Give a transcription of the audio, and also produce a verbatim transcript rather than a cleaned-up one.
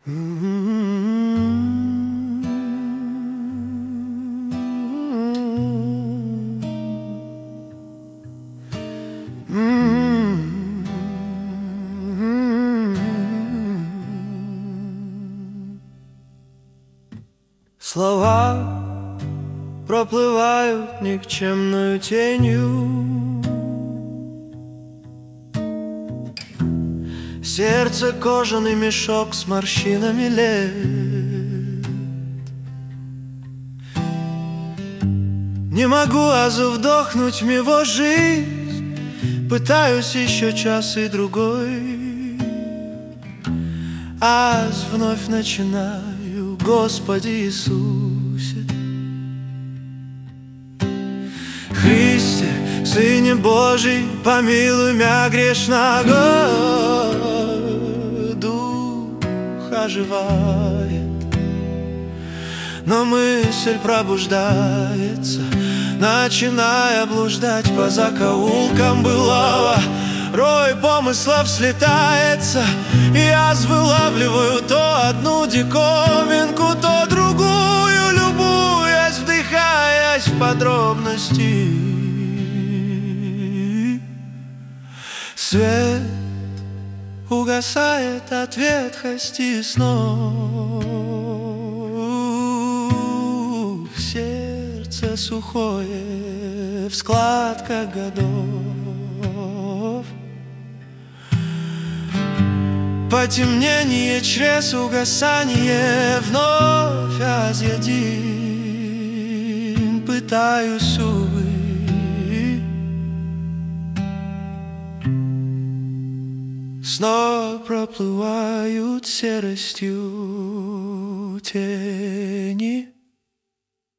Слова проплывают никчемную тенью, сердце кожаный мешок с морщинами лет. Не могу азу вдохнуть в его жизнь, пытаюсь еще час и другой, аз вновь начинаю: Господи Иисусе, Христе, Сыне Божий, помилуй мя грешного. Дух оживает, но мысль пробуждается, начиная блуждать по закоулкам былого. Рой помыслов слетается, и я вылавливаю то одну диковинку, то другую, любуясь, вдыхаясь в подробности. Свет угасает от ветхости снов, сердце сухое в складках годов. Потемнение чрез угасание, вновь аз един пытаюсь, увы. Снова проплывают серостью тени.